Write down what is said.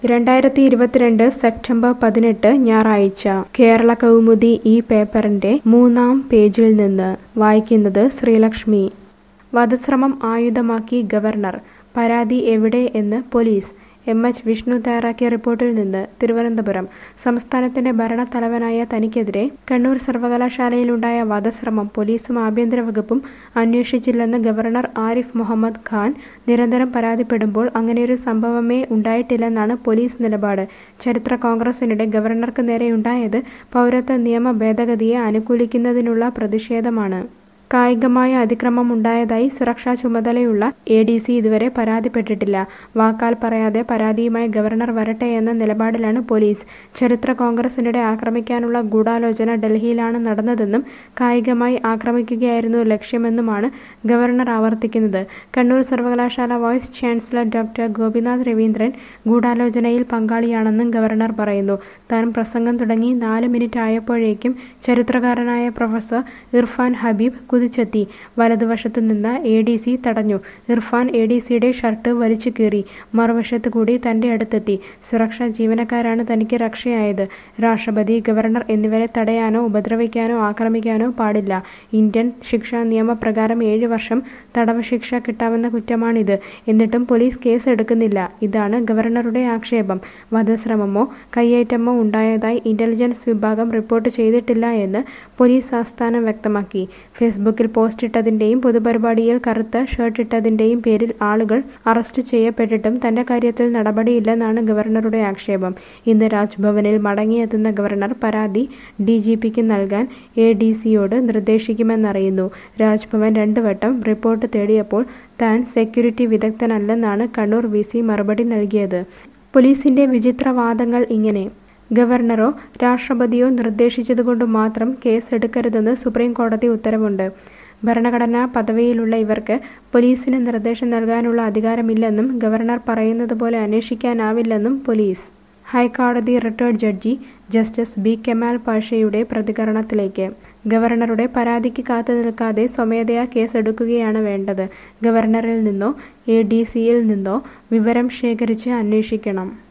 2022 September 18 ഞായറാഴ്ച കേരള കൗമുദി ഈ പേപ്പറിന്റെ 3-ാം പേജിൽ നിന്ന് വായിക്കുന്നത് ശ്രീലക്ഷ്മി. വധശ്രമം ആയുധമാക്കി ഗവർണർ, പരാതി എവിടെ എന്ന് പോലീസ്. MH വിഷ്ണു തയ്യാറാക്കിയ റിപ്പോർട്ടിൽ നിന്ന് തിരുവനന്തപുരം. സംസ്ഥാനത്തിന്റെ ഭരണത്തലവനായ തനിക്കെതിരെ കണ്ണൂർ സർവകലാശാലയിലുണ്ടായ വധശ്രമം പോലീസും ആഭ്യന്തര വകുപ്പും അന്വേഷിച്ചില്ലെന്ന് ഗവർണർ ആരിഫ് മുഹമ്മദ് ഖാൻ നിരന്തരം പരാതിപ്പെടുമ്പോൾ അങ്ങനെയൊരു സംഭവമേ ഉണ്ടായിട്ടില്ലെന്നാണ് പോലീസ് നിലപാട്. ചരിത്ര കോൺഗ്രസിനിടെ ഗവർണർക്ക് നേരെയുണ്ടായത് പൗരത്വ നിയമ ഭേദഗതിയെ അനുകൂലിക്കുന്നതിനുള്ള പ്രതിഷേധമാണ്. കായികമായ അതിക്രമം ഉണ്ടായതായി സുരക്ഷാ ചുമതലയുള്ള ADC ഇതുവരെ പരാതിപ്പെട്ടിട്ടില്ല. വാക്കാൽ പറയാതെ പരാതിയുമായി ഗവർണർ വരട്ടെ എന്ന നിലപാടിലാണ് പോലീസ്. ചരിത്ര കോൺഗ്രസിനിടെ ആക്രമിക്കാനുള്ള ഗൂഢാലോചന ഡൽഹിയിലാണ് നടന്നതെന്നും കായികമായി ആക്രമിക്കുകയായിരുന്നു ലക്ഷ്യമെന്നുമാണ് ഗവർണർ ആവർത്തിക്കുന്നത്. കണ്ണൂർ സർവകലാശാല vice chancellor doctor Gopinath Raveendran ഗൂഢാലോചനയിൽ പങ്കാളിയാണെന്നും ഗവർണർ പറയുന്നു. താൻ പ്രസംഗം തുടങ്ങി 4 മിനിറ്റ് ആയപ്പോഴേക്കും ചരിത്രകാരനായ പ്രൊഫസർ ഇർഫാൻ ഹബീബ് കുതിച്ചെത്തി. വലതുവശത്ത് നിന്ന് ADC തടഞ്ഞു. ഇർഫാൻ ADCയുടെ ഷർട്ട് വലിച്ചു കീറി. മറുവശത്ത് കൂടി തന്റെ അടുത്തെത്തി. സുരക്ഷാ ജീവനക്കാരാണ് തനിക്ക് രക്ഷയായത്. രാഷ്ട്രപതി, ഗവർണർ എന്നിവരെ തടയാനോ ഉപദ്രവിക്കാനോ ആക്രമിക്കാനോ പാടില്ല. ഇന്ത്യൻ ശിക്ഷാ നിയമപ്രകാരം 7 വർഷം തടവ് ശിക്ഷ കിട്ടാവുന്ന കുറ്റമാണിത്. എന്നിട്ടും പോലീസ് കേസ് എടുക്കുന്നില്ല. ഇതാണ് ഗവർണറുടെ ആക്ഷേപം. വധശ്രമമോ കയ്യേറ്റമോ ഉണ്ടായതായി ഇന്റലിജൻസ് വിഭാഗം റിപ്പോർട്ട് ചെയ്തിട്ടില്ല എന്ന് പോലീസ് ആസ്ഥാനം വ്യക്തമാക്കി. ഫേസ്ബുക്കിൽ പോസ്റ്റിട്ടതിന്റെയും പൊതുപരിപാടിയിൽ കറുത്ത ഷർട്ടിട്ടതിന്റെയും പേരിൽ ആളുകൾ അറസ്റ്റ് ചെയ്യപ്പെട്ടിട്ടും തന്റെ കാര്യത്തിൽ നടപടിയില്ലെന്നാണ് ഗവർണറുടെ ആക്ഷേപം. ഇന്ന് രാജ്ഭവനിൽ മടങ്ങിയെത്തുന്ന ഗവർണർ പരാതി DGPക്ക് നൽകാൻ ADCയോട് നിർദ്ദേശിക്കുമെന്നറിയുന്നു. രാജ്ഭവൻ 2 വട്ടം റിപ്പോർട്ട് തേടിയപ്പോൾ താൻ സെക്യൂരിറ്റി വിദഗ്ധനല്ലെന്നാണ് കണ്ണൂർ VC മറുപടി നൽകിയത്. പോലീസിന്റെ വിചിത്രവാദങ്ങൾ ഇങ്ങനെ: ഗവർണറോ രാഷ്ട്രപതിയോ നിർദ്ദേശിച്ചതുകൊണ്ട് മാത്രം കേസ് എടുക്കരുതെന്ന് സുപ്രീം കോടതി ഉത്തരവുണ്ട്. ഭരണഘടനാ പദവിയിലുള്ള ഇവർക്ക് പോലീസിന് നിർദ്ദേശം നൽകാനുള്ള അധികാരമില്ലെന്നും ഗവർണർ പറയുന്നത് പോലെ അന്വേഷിക്കാനാവില്ലെന്നും പോലീസ്. ഹൈക്കോടതി retired judge justice B. Kemal പാഷയുടെ പ്രതികരണത്തിലേക്ക്: ഗവർണറുടെ പരാതിക്ക് കാത്തു നിൽക്കാതെ സ്വമേധയാ കേസെടുക്കുകയാണ് വേണ്ടത്. ഗവർണറിൽ നിന്നോ ADCയിൽ നിന്നോ വിവരം ശേഖരിച്ച് അന്വേഷിക്കണം.